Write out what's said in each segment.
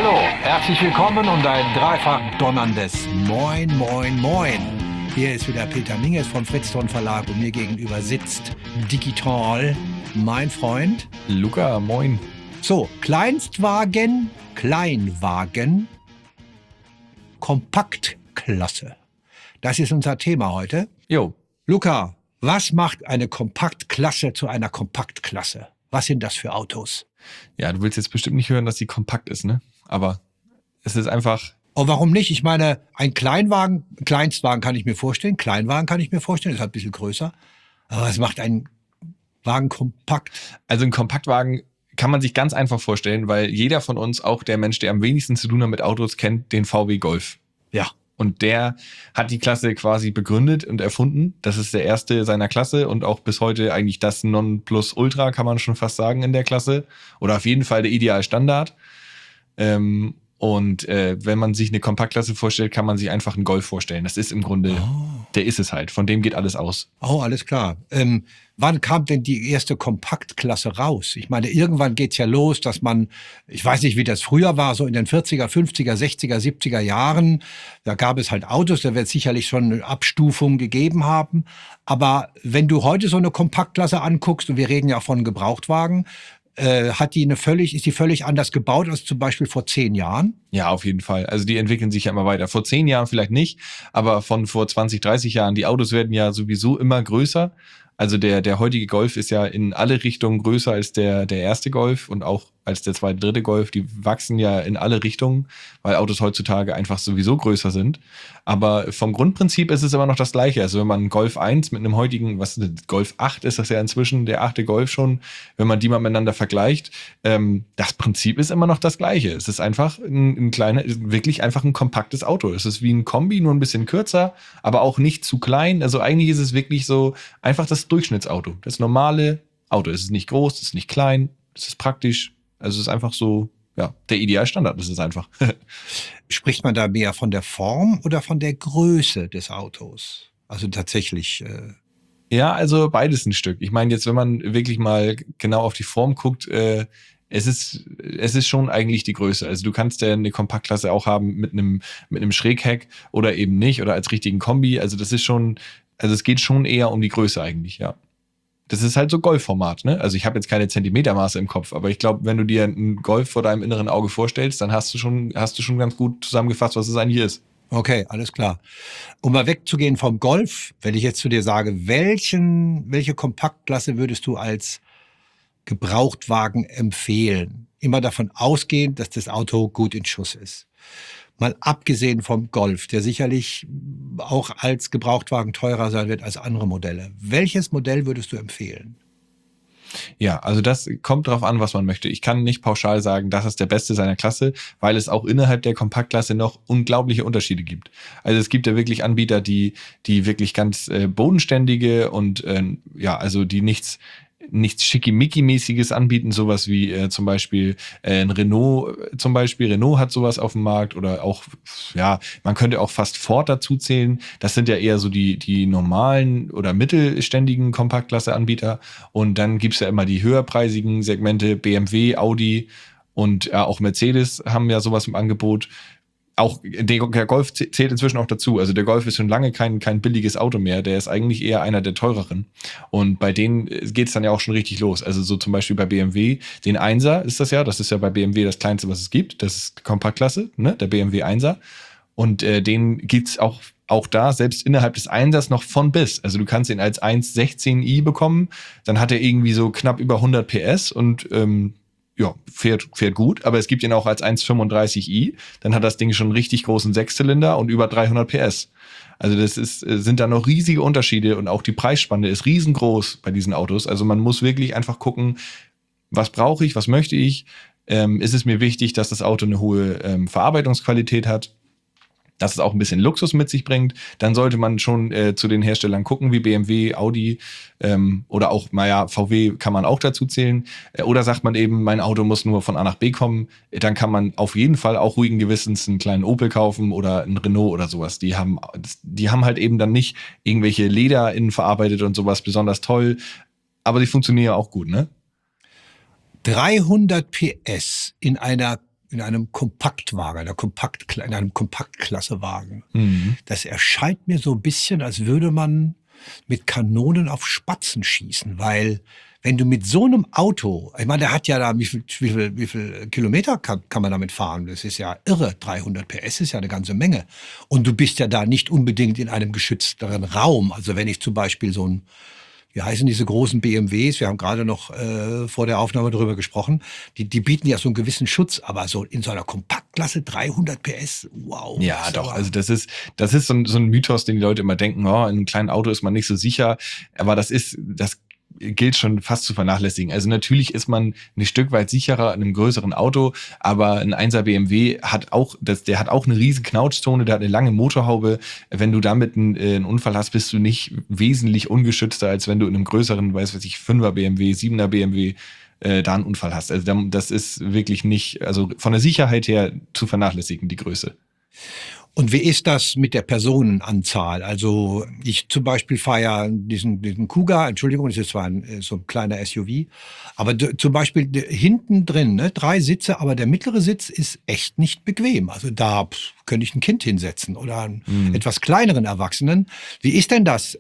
Hallo, herzlich willkommen und ein dreifach donnerndes Moin, Moin, Moin. Hier ist wieder Peter Minges vom Fritz-Ton Verlag und mir gegenüber sitzt digital mein Freund Luca, moin. So, Kleinstwagen, Kleinwagen, Kompaktklasse. Das ist unser Thema heute. Jo. Luca, was macht eine Kompaktklasse zu einer Kompaktklasse? Was sind das für Autos? Ja, du willst jetzt bestimmt nicht hören, dass sie kompakt ist, ne? Aber es ist einfach... Oh, warum nicht? Ich meine, ein Kleinstwagen kann ich mir vorstellen, Kleinwagen kann ich mir vorstellen, ist halt ein bisschen größer. Aber was macht ein Wagen kompakt? Also ein Kompaktwagen kann man sich ganz einfach vorstellen, weil jeder von uns, auch der Mensch, der am wenigsten zu tun hat mit Autos, kennt den VW Golf. Ja. Und der hat die Klasse quasi begründet und erfunden. Das ist der erste seiner Klasse und auch bis heute eigentlich das Nonplusultra, kann man schon fast sagen, in der Klasse. Oder auf jeden Fall der Idealstandard. Wenn man sich eine Kompaktklasse vorstellt, kann man sich einfach einen Golf vorstellen. Das ist im Grunde, Der ist es halt. Von dem geht alles aus. Oh, alles klar. Wann kam denn die erste Kompaktklasse raus? Ich meine, irgendwann geht's ja los, dass man, ich weiß nicht, wie das früher war, so in den 40er, 50er, 60er, 70er Jahren, da gab es halt Autos, da wird es sicherlich schon eine Abstufung gegeben haben. Aber wenn du heute so eine Kompaktklasse anguckst, und wir reden ja auch von Gebrauchtwagen, ist die völlig anders gebaut als zum Beispiel vor 10 Jahren? Ja, auf jeden Fall. Also die entwickeln sich ja immer weiter. Vor 10 Jahren vielleicht nicht, aber von vor 20, 30 Jahren, die Autos werden ja sowieso immer größer. Also der heutige Golf ist ja in alle Richtungen größer als der erste Golf und auch als der zweite, dritte Golf. Die wachsen ja in alle Richtungen, weil Autos heutzutage einfach sowieso größer sind. Aber vom Grundprinzip ist es immer noch das Gleiche. Also wenn man einen Golf 1 mit einem heutigen, Golf 8 ist das ja inzwischen, der 8. Golf schon, wenn man die mal miteinander vergleicht, das Prinzip ist immer noch das Gleiche. Es ist einfach wirklich einfach ein kompaktes Auto. Es ist wie ein Kombi, nur ein bisschen kürzer, aber auch nicht zu klein. Also eigentlich ist es wirklich so einfach das Durchschnittsauto. Das normale Auto. Es ist nicht groß, es ist nicht klein, es ist praktisch. Also es ist einfach so, ja, der Idealstandard ist es einfach. Spricht man da mehr von der Form oder von der Größe des Autos? Also tatsächlich... Ja, also beides ein Stück. Ich meine jetzt, wenn man wirklich mal genau auf die Form guckt, es ist schon eigentlich die Größe. Also du kannst ja eine Kompaktklasse auch haben mit einem Schrägheck oder eben nicht oder als richtigen Kombi. Also es geht schon eher um die Größe eigentlich, ja. Das ist halt so Golfformat, ne? Also ich habe jetzt keine Zentimetermaße im Kopf, aber ich glaube, wenn du dir einen Golf vor deinem inneren Auge vorstellst, dann hast du schon ganz gut zusammengefasst, was es eigentlich ist. Okay, alles klar. Um mal wegzugehen vom Golf, wenn ich jetzt zu dir sage, welche Kompaktklasse würdest du als Gebrauchtwagen empfehlen? Immer davon ausgehend, dass das Auto gut in Schuss ist. Mal abgesehen vom Golf, der sicherlich auch als Gebrauchtwagen teurer sein wird als andere Modelle. Welches Modell würdest du empfehlen? Ja, also das kommt drauf an, was man möchte. Ich kann nicht pauschal sagen, das ist der Beste seiner Klasse, weil es auch innerhalb der Kompaktklasse noch unglaubliche Unterschiede gibt. Also es gibt ja wirklich Anbieter, die wirklich ganz bodenständige und also die nichts Schickimicki-mäßiges anbieten, sowas wie zum Beispiel ein Renault zum Beispiel. Renault hat sowas auf dem Markt oder auch, ja, man könnte auch fast Ford dazu zählen. Das sind ja eher so die normalen oder mittelständigen Kompaktklasse-Anbieter. Und dann gibt's ja immer die höherpreisigen Segmente, BMW, Audi und auch Mercedes haben ja sowas im Angebot. Auch der Golf zählt inzwischen auch dazu. Also der Golf ist schon lange kein billiges Auto mehr. Der ist eigentlich eher einer der teureren. Und bei denen geht's dann ja auch schon richtig los. Also so zum Beispiel bei BMW, den 1er ist das ja. Das ist ja bei BMW das kleinste, was es gibt. Das ist Kompaktklasse, ne? Der BMW 1er. Und den gibt's auch da, selbst innerhalb des 1ers noch von bis. Also du kannst ihn als 1.16i bekommen. Dann hat er irgendwie so knapp über 100 PS und ja, fährt gut, aber es gibt ihn auch als 1,35i. Dann hat das Ding schon einen richtig großen Sechszylinder und über 300 PS. Also sind da noch riesige Unterschiede und auch die Preisspanne ist riesengroß bei diesen Autos. Also man muss wirklich einfach gucken, was brauche ich, was möchte ich? Ist es mir wichtig, dass das Auto eine hohe Verarbeitungsqualität hat? Dass es auch ein bisschen Luxus mit sich bringt, dann sollte man schon zu den Herstellern gucken, wie BMW, Audi oder auch, VW kann man auch dazu zählen. Oder sagt man eben, mein Auto muss nur von A nach B kommen, dann kann man auf jeden Fall auch ruhigen Gewissens einen kleinen Opel kaufen oder einen Renault oder sowas. Die haben halt eben dann nicht irgendwelche Leder innen verarbeitet und sowas besonders toll, aber die funktionieren ja auch gut, ne? 300 PS in einer in einem Kompaktwagen, in einem Kompaktklassewagen. Mhm. Das erscheint mir so ein bisschen, als würde man mit Kanonen auf Spatzen schießen, weil wenn du mit so einem Auto, ich meine, der hat ja da, wie viel Kilometer kann man damit fahren? Das ist ja irre. 300 PS ist ja eine ganze Menge. Und du bist ja da nicht unbedingt in einem geschützteren Raum. Also wenn ich zum Beispiel so ein, wie heißen diese großen BMWs? Wir haben gerade noch vor der Aufnahme darüber gesprochen. Die bieten ja so einen gewissen Schutz, aber so in so einer Kompaktklasse 300 PS, wow. Ja, doch. Also das ist so ein Mythos, den die Leute immer denken, oh, in einem kleinen Auto ist man nicht so sicher. Aber das gilt schon fast zu vernachlässigen. Also natürlich ist man ein Stück weit sicherer in einem größeren Auto, aber ein 1er BMW der hat auch eine riesen Knautschzone, der hat eine lange Motorhaube. Wenn du damit einen Unfall hast, bist du nicht wesentlich ungeschützter, als wenn du in einem größeren, 5er BMW, 7er BMW da einen Unfall hast. Also das ist wirklich nicht, also von der Sicherheit her zu vernachlässigen, die Größe. Und wie ist das mit der Personenanzahl? Also ich zum Beispiel fahre ja diesen Kuga, Entschuldigung, das ist zwar so ein kleiner SUV, aber zum Beispiel hinten drin, ne, 3 Sitze, aber der mittlere Sitz ist echt nicht bequem. Also da könnte ich ein Kind hinsetzen oder einen etwas kleineren Erwachsenen. Wie ist denn das?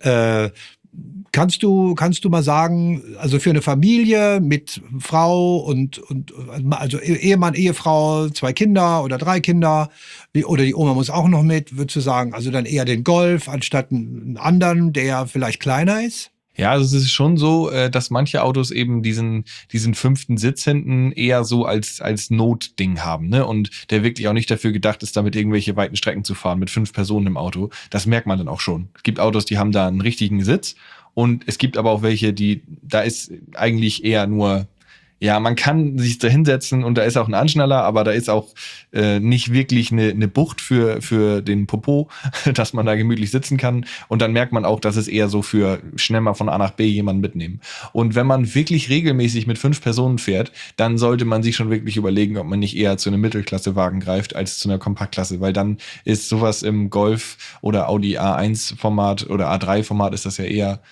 Kannst du mal sagen, also für eine Familie mit Frau und also Ehemann, Ehefrau, 2 Kinder oder 3 Kinder, oder die Oma muss auch noch mit, würdest du sagen, also dann eher den Golf anstatt einen anderen, der vielleicht kleiner ist? Ja, also es ist schon so, dass manche Autos eben diesen 5. Sitz hinten eher so als Notding haben, ne? Und der wirklich auch nicht dafür gedacht ist, damit irgendwelche weiten Strecken zu fahren mit 5 Personen im Auto. Das merkt man dann auch schon. Es gibt Autos, die haben da einen richtigen Sitz, und es gibt aber auch welche, da ist eigentlich eher nur, ja, man kann sich da hinsetzen und da ist auch ein Anschnaller, aber da ist auch nicht wirklich eine Bucht für den Popo, dass man da gemütlich sitzen kann. Und dann merkt man auch, dass es eher so für schnell mal von A nach B jemanden mitnehmen. Und wenn man wirklich regelmäßig mit 5 Personen fährt, dann sollte man sich schon wirklich überlegen, ob man nicht eher zu einem Mittelklassewagen greift als zu einer Kompaktklasse, weil dann ist sowas im Golf oder Audi A1-Format oder A3-Format ist das ja eher,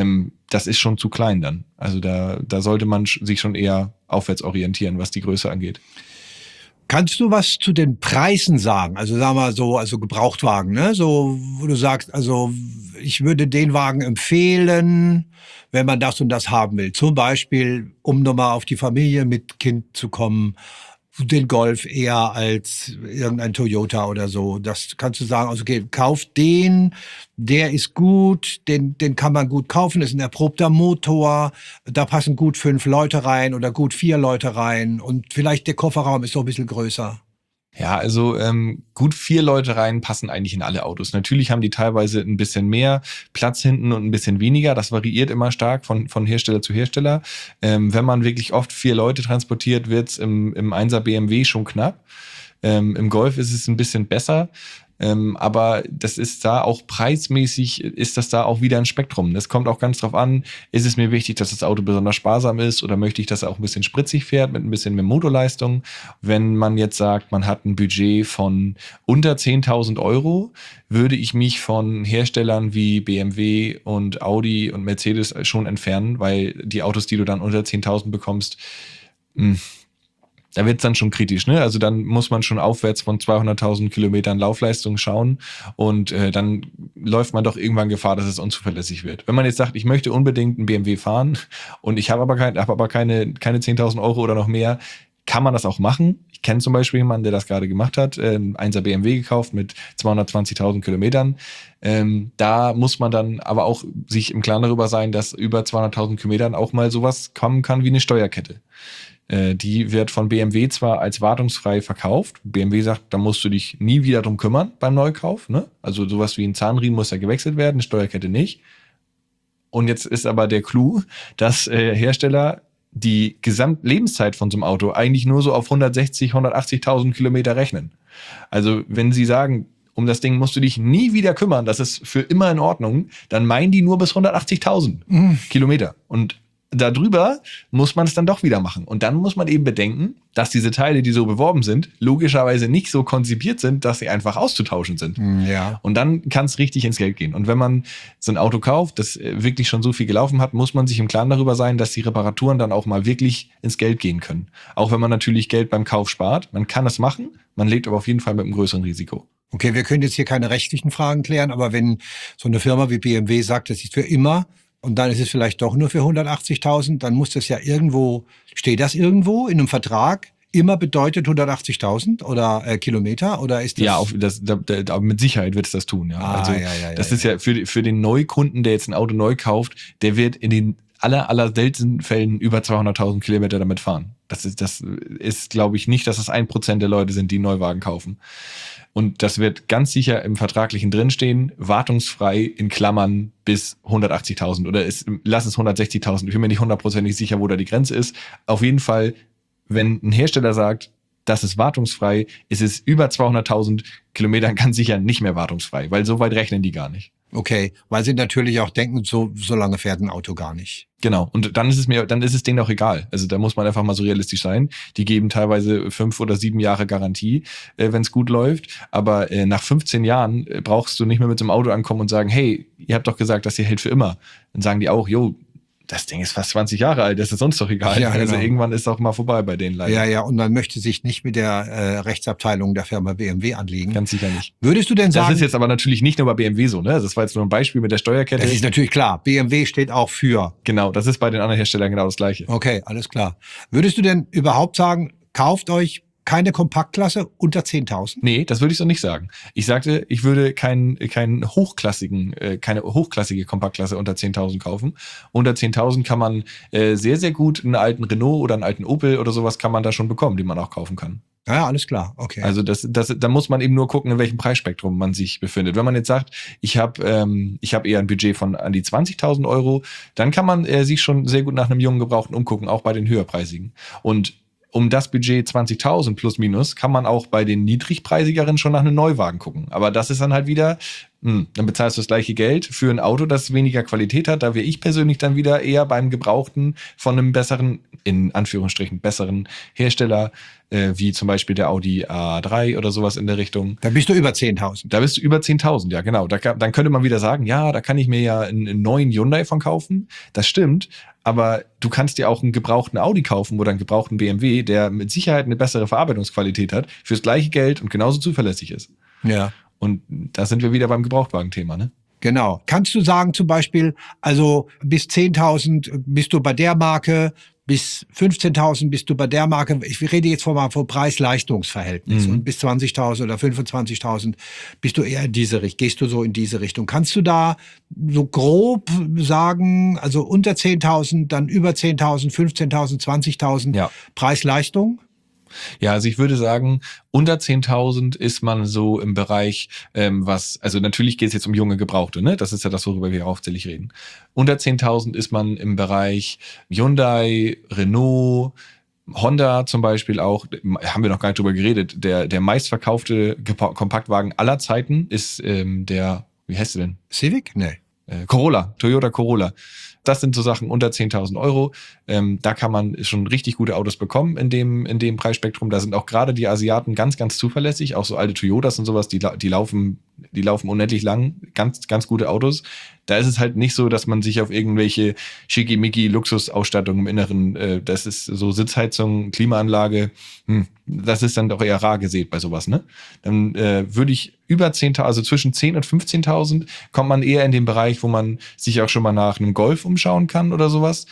das ist schon zu klein dann. Also da sollte man sich schon eher aufwärts orientieren, was die Größe angeht. Kannst du was zu den Preisen sagen? Also sagen wir so, also Gebrauchtwagen, ne? So, wo du sagst, also ich würde den Wagen empfehlen, wenn man das und das haben will. Zum Beispiel, um nochmal auf die Familie mit Kind zu kommen, den Golf eher als irgendein Toyota oder so. Das kannst du sagen, also okay, kauf den, der ist gut, den kann man gut kaufen, ist ein erprobter Motor, da passen gut 5 Leute rein oder gut 4 Leute rein und vielleicht der Kofferraum ist so ein bisschen größer. Ja, also gut 4 Leute rein passen eigentlich in alle Autos. Natürlich haben die teilweise ein bisschen mehr Platz hinten und ein bisschen weniger. Das variiert immer stark von Hersteller zu Hersteller. Wenn man wirklich oft 4 Leute transportiert, wird's im 1er BMW schon knapp. Im Golf ist es ein bisschen besser. Aber das ist da auch preismäßig, ist das da auch wieder ein Spektrum. Das kommt auch ganz drauf an, ist es mir wichtig, dass das Auto besonders sparsam ist oder möchte ich, dass er auch ein bisschen spritzig fährt mit ein bisschen mehr Motorleistung. Wenn man jetzt sagt, man hat ein Budget von unter 10.000 Euro, würde ich mich von Herstellern wie BMW und Audi und Mercedes schon entfernen, weil die Autos, die du dann unter 10.000 bekommst, da wird's dann schon kritisch, ne? Also dann muss man schon aufwärts von 200.000 Kilometern Laufleistung schauen und dann läuft man doch irgendwann Gefahr, dass es unzuverlässig wird. Wenn man jetzt sagt, ich möchte unbedingt einen BMW fahren und ich habe aber keine 10.000 Euro oder noch mehr, kann man das auch machen. Ich kenne zum Beispiel jemanden, der das gerade gemacht hat, einen 1er BMW gekauft mit 220.000 Kilometern. Da muss man dann aber auch sich im Klaren darüber sein, dass über 200.000 Kilometern auch mal sowas kommen kann wie eine Steuerkette. Die wird von BMW zwar als wartungsfrei verkauft. BMW sagt, da musst du dich nie wieder drum kümmern beim Neukauf, ne? Also sowas wie ein Zahnriemen muss ja gewechselt werden, eine Steuerkette nicht. Und jetzt ist aber der Clou, dass Hersteller die Gesamtlebenszeit von so einem Auto eigentlich nur so auf 160.000, 180.000 Kilometer rechnen. Also wenn sie sagen, um das Ding musst du dich nie wieder kümmern, das ist für immer in Ordnung, dann meinen die nur bis 180.000 Kilometer. Und darüber muss man es dann doch wieder machen. Und dann muss man eben bedenken, dass diese Teile, die so beworben sind, logischerweise nicht so konzipiert sind, dass sie einfach auszutauschen sind. Ja. Und dann kann es richtig ins Geld gehen. Und wenn man so ein Auto kauft, das wirklich schon so viel gelaufen hat, muss man sich im Klaren darüber sein, dass die Reparaturen dann auch mal wirklich ins Geld gehen können. Auch wenn man natürlich Geld beim Kauf spart. Man kann das machen, man lebt aber auf jeden Fall mit einem größeren Risiko. Okay, wir können jetzt hier keine rechtlichen Fragen klären, aber wenn so eine Firma wie BMW sagt, das ist für immer und dann ist es vielleicht doch nur für 180.000, dann muss das ja irgendwo, steht das irgendwo in einem Vertrag? Immer bedeutet 180.000 oder Kilometer oder ist das? Ja, mit Sicherheit wird es das tun. Ja. Das ist ja für den Neukunden, der jetzt ein Auto neu kauft, der wird in den aller seltensten Fällen über 200.000 Kilometer damit fahren. Das ist, glaube ich, nicht, dass es 1% der Leute sind, die einen Neuwagen kaufen. Und das wird ganz sicher im Vertraglichen drinstehen, wartungsfrei in Klammern bis 180.000 oder lass es 160.000. Ich bin mir nicht 100% sicher, wo da die Grenze ist. Auf jeden Fall, wenn ein Hersteller sagt, das ist wartungsfrei, ist es über 200.000 Kilometern ganz sicher nicht mehr wartungsfrei, weil so weit rechnen die gar nicht. Okay, weil sie natürlich auch denken, so lange fährt ein Auto gar nicht. Genau. Und dann ist es denen auch egal. Also da muss man einfach mal so realistisch sein. Die geben teilweise 5 oder 7 Jahre Garantie, wenn es gut läuft. Aber nach 15 Jahren brauchst du nicht mehr mit so einem Auto ankommen und sagen, hey, ihr habt doch gesagt, das hier hält für immer. Dann sagen die auch, jo, das Ding ist fast 20 Jahre alt, das ist sonst doch egal. Ja, genau. Also irgendwann ist auch mal vorbei bei denen leider. Ja, und man möchte sich nicht mit der Rechtsabteilung der Firma BMW anlegen. Ganz sicher nicht. Würdest du denn sagen... Das ist jetzt aber natürlich nicht nur bei BMW so, ne? Das war jetzt nur ein Beispiel mit der Steuerkette. Das ist natürlich klar. BMW steht auch für... Genau, das ist bei den anderen Herstellern genau das Gleiche. Okay, alles klar. Würdest du denn überhaupt sagen, kauft euch keine Kompaktklasse unter 10.000? Nee, das würde ich so nicht sagen. Ich sagte, ich würde keine hochklassige Kompaktklasse unter 10.000 kaufen. Unter 10.000 kann man sehr, sehr gut einen alten Renault oder einen alten Opel oder sowas kann man da schon bekommen, den man auch kaufen kann. Ja, alles klar, okay. Also da muss man eben nur gucken, in welchem Preisspektrum man sich befindet. Wenn man jetzt sagt, ich hab eher ein Budget von an die 20.000 Euro, dann kann man sich schon sehr gut nach einem jungen Gebrauchten umgucken, auch bei den höherpreisigen. Und um das Budget 20.000 plus minus kann man auch bei den niedrigpreisigeren schon nach einem Neuwagen gucken. Aber das ist dann halt wieder, dann bezahlst du das gleiche Geld für ein Auto, das weniger Qualität hat. Da wäre ich persönlich dann wieder eher beim Gebrauchten von einem besseren, in Anführungsstrichen besseren Hersteller, wie zum Beispiel der Audi A3 oder sowas in der Richtung. Da bist du über 10.000. Da bist du über 10.000, ja genau. Dann könnte man wieder sagen, ja, da kann ich mir ja einen neuen Hyundai von kaufen. Das stimmt, aber du kannst dir auch einen gebrauchten Audi kaufen oder einen gebrauchten BMW, der mit Sicherheit eine bessere Verarbeitungsqualität hat, fürs gleiche Geld und genauso zuverlässig ist. Ja. Und da sind wir wieder beim Gebrauchtwagen-Thema, ne? Genau. Kannst du sagen zum Beispiel, also bis 10.000 bist du bei der Marke, bis 15.000 bist du bei der Marke, ich rede jetzt vom Preis-Leistungs-Verhältnis, und bis 20.000 oder 25.000 bist du eher in diese Richtung, gehst du so in diese Richtung. Kannst du da so grob sagen, also unter 10.000, dann über 10.000, 15.000, 20.000 Ja. Preis-Leistung? Ja, also ich würde sagen, unter 10.000 ist man so im Bereich, also natürlich geht es jetzt um junge Gebrauchte, ne? Das ist ja das, worüber wir hauptsächlich reden. Unter 10.000 ist man im Bereich Hyundai, Renault, Honda zum Beispiel auch, haben wir noch gar nicht drüber geredet, der meistverkaufte Kompaktwagen aller Zeiten ist wie heißt der denn? Civic? Nee. Corolla, Toyota Corolla. Das sind so Sachen unter 10.000 Euro. Da kann man schon richtig gute Autos bekommen in dem Preisspektrum. Da sind auch gerade die Asiaten ganz, ganz zuverlässig. Auch so alte Toyotas und sowas, die laufen unendlich lang. Ganz, ganz gute Autos. Da ist es halt nicht so, dass man sich auf irgendwelche schickimicki Luxusausstattung im Inneren, das ist so Sitzheizung, Klimaanlage, das ist dann doch eher rar gesät bei sowas, ne? Dann würde ich über 10.000, also zwischen 10.000 und 15.000 kommt man eher in den Bereich, wo man sich auch schon mal nach einem Golf umschauen kann oder sowas.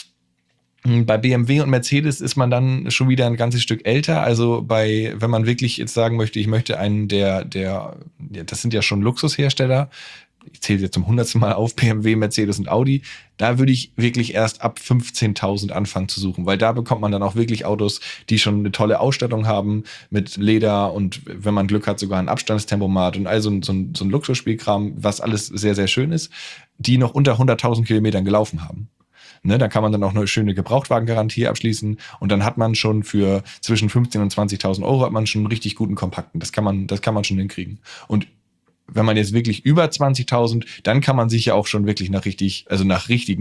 Bei BMW und Mercedes ist man dann schon wieder ein ganzes Stück älter. Also wenn man wirklich jetzt sagen möchte, ich möchte einen das sind ja schon Luxushersteller, ich zähle jetzt zum 100. Mal auf, BMW, Mercedes und Audi, da würde ich wirklich erst ab 15.000 anfangen zu suchen, weil da bekommt man dann auch wirklich Autos, die schon eine tolle Ausstattung haben mit Leder und wenn man Glück hat, sogar ein Abstandstempomat und also so ein Luxusspielkram, was alles sehr, sehr schön ist, die noch unter 100.000 Kilometern gelaufen haben. Ne, da kann man dann auch eine schöne Gebrauchtwagengarantie abschließen und dann hat man schon für zwischen 15.000 und 20.000 Euro hat man schon einen richtig guten Kompakten. Das kann man schon hinkriegen. Und wenn man jetzt wirklich über 20.000, dann kann man sich ja auch schon wirklich nach richtigen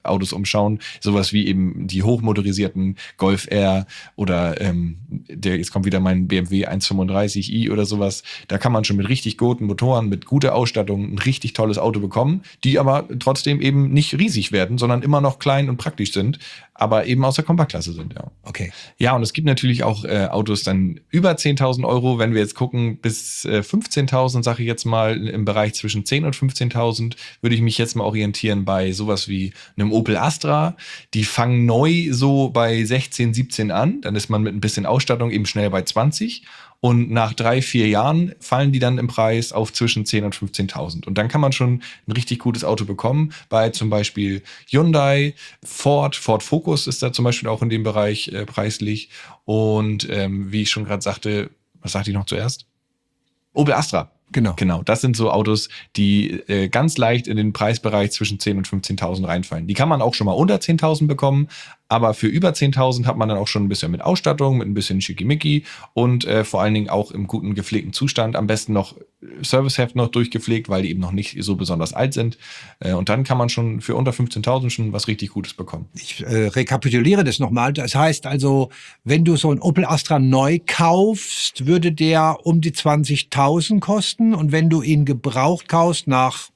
Autos umschauen. Sowas wie eben die hochmotorisierten Golf R oder jetzt kommt wieder mein BMW 135i oder sowas. Da kann man schon mit richtig guten Motoren, mit guter Ausstattung ein richtig tolles Auto bekommen, die aber trotzdem eben nicht riesig werden, sondern immer noch klein und praktisch sind, aber eben aus der Kompaktklasse sind, ja. Okay. Ja, und es gibt natürlich auch Autos dann über 10.000 Euro, wenn wir jetzt gucken, bis 15.000, sage ich jetzt mal, im Bereich zwischen 10.000 und 15.000, würde ich mich jetzt mal orientieren bei sowas wie einem Opel Astra. Die fangen neu so bei 16, 17 an, dann ist man mit ein bisschen Ausstattung eben schnell bei 20. Und nach 3-4 Jahren fallen die dann im Preis auf zwischen 10.000 und 15.000. Und dann kann man schon ein richtig gutes Auto bekommen bei zum Beispiel Hyundai, Ford Focus ist da zum Beispiel auch in dem Bereich preislich. Und wie ich schon gerade sagte, was sagte ich noch zuerst? Opel Astra. Genau, das sind so Autos, die ganz leicht in den Preisbereich zwischen 10.000 und 15.000 reinfallen. Die kann man auch schon mal unter 10.000 bekommen, aber für über 10.000 hat man dann auch schon ein bisschen mit Ausstattung, mit ein bisschen Schickimicki und vor allen Dingen auch im guten gepflegten Zustand. Am besten noch Serviceheft noch durchgepflegt, weil die eben noch nicht so besonders alt sind. Und dann kann man schon für unter 15.000 schon was richtig Gutes bekommen. Ich rekapituliere das nochmal. Das heißt also, wenn du so einen Opel Astra neu kaufst, würde der um die 20.000 kosten. Und wenn du ihn gebraucht kaufst nach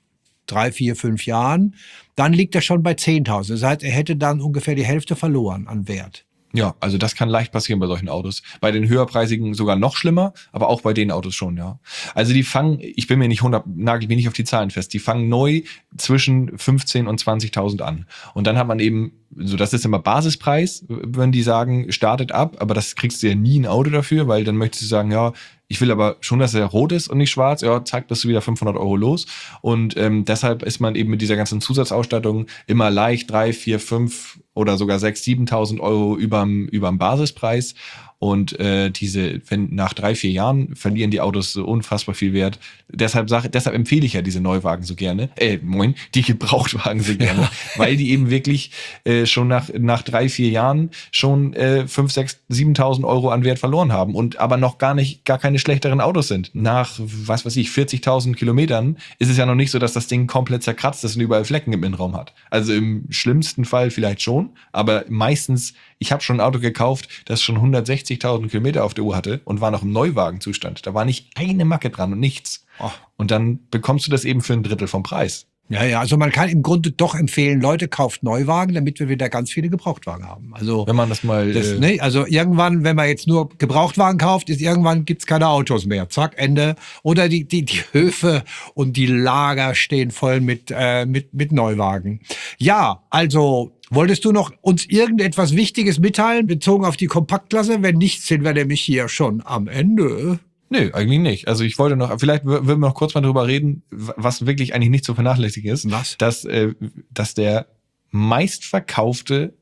3, 4, 5 Jahren, dann liegt er schon bei 10.000. Das heißt, er hätte dann ungefähr die Hälfte verloren an Wert. Ja, also das kann leicht passieren bei solchen Autos. Bei den höherpreisigen sogar noch schlimmer, aber auch bei den Autos schon, ja. Also die fangen, ich bin mir nicht nagel mich nicht auf die Zahlen fest, die fangen neu zwischen 15.000 und 20.000 an. Und dann hat man eben, so das ist immer Basispreis, wenn die sagen, startet ab, aber das kriegst du ja nie ein Auto dafür, weil dann möchtest du sagen, ja, ich will aber schon, dass er rot ist und nicht schwarz. Ja, zack, bist du wieder 500 Euro los. Und deshalb ist man eben mit dieser ganzen Zusatzausstattung immer leicht 3, 4, 5 oder sogar 6, 7.000 Euro überm Basispreis. Und wenn nach 3, 4 Jahren verlieren die Autos so unfassbar viel Wert. Deshalb empfehle ich ja diese Neuwagen so gerne. Die Gebrauchtwagen so gerne. Ja. Weil die eben wirklich schon nach 3, 4 Jahren schon 5, 6, 7.000 Euro an Wert verloren haben und aber noch gar keine schlechteren Autos sind. Nach, 40.000 Kilometern ist es ja noch nicht so, dass das Ding komplett zerkratzt ist und überall Flecken im Innenraum hat. Also im schlimmsten Fall vielleicht schon, aber meistens, ich habe schon ein Auto gekauft, das schon 160.000 Kilometer auf der Uhr hatte und war noch im Neuwagenzustand. Da war nicht eine Macke dran und nichts. Oh. Und dann bekommst du das eben für 1/3 vom Preis. Ja, also man kann im Grunde doch empfehlen, Leute, kauft Neuwagen, damit wir wieder ganz viele Gebrauchtwagen haben. Also wenn man das mal... also irgendwann, wenn man jetzt nur Gebrauchtwagen kauft, irgendwann gibt's keine Autos mehr. Zack, Ende. Oder die Höfe und die Lager stehen voll mit Neuwagen. Ja, also... Wolltest du noch uns irgendetwas Wichtiges mitteilen, bezogen auf die Kompaktklasse? Wenn nicht, sind wir nämlich hier schon am Ende. Nö, eigentlich nicht. Also ich wollte noch, vielleicht würden wir noch kurz mal drüber reden, was wirklich eigentlich nicht zu vernachlässigen ist. Was? Dass das meistverkaufte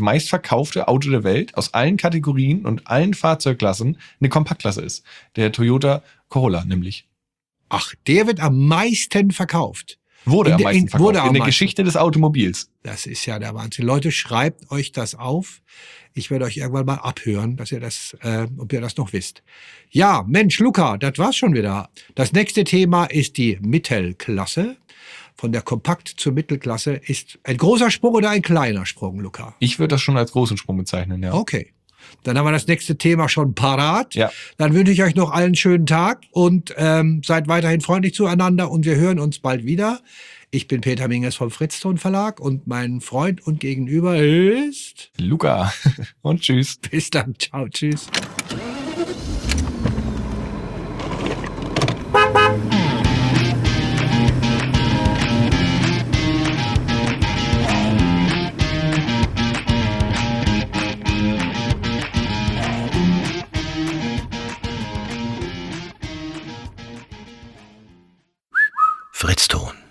Auto der Welt aus allen Kategorien und allen Fahrzeugklassen eine Kompaktklasse ist. Der Toyota Corolla nämlich. Ach, der wird am meisten verkauft. Wurde am meisten verkauft. In der Geschichte des Automobils. Das ist ja der Wahnsinn. Leute, schreibt euch das auf. Ich werde euch irgendwann mal abhören, dass ihr ob ihr das noch wisst. Ja, Mensch, Luca, das war's schon wieder. Das nächste Thema ist die Mittelklasse. Von der Kompakt zur Mittelklasse ist ein großer Sprung oder ein kleiner Sprung, Luca? Ich würde das schon als großen Sprung bezeichnen, ja. Okay. Dann haben wir das nächste Thema schon parat. Ja. Dann wünsche ich euch noch allen schönen Tag und seid weiterhin freundlich zueinander und wir hören uns bald wieder. Ich bin Peter Minges vom Fritzton Verlag und mein Freund und Gegenüber ist Luca. Und tschüss. Bis dann. Ciao. Tschüss. Fritzton.